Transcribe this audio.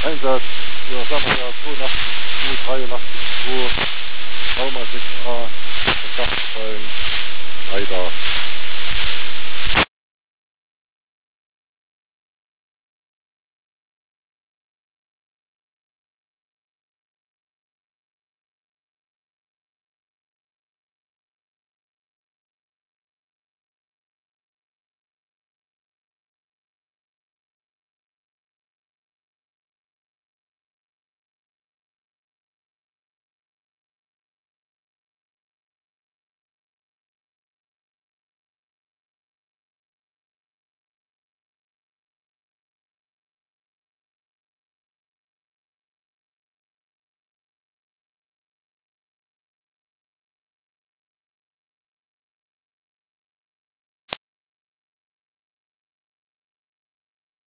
Einsatz für, sagen wir ja, 82, 83, 2, Trauma 6a, Kontaktfallen, weiter.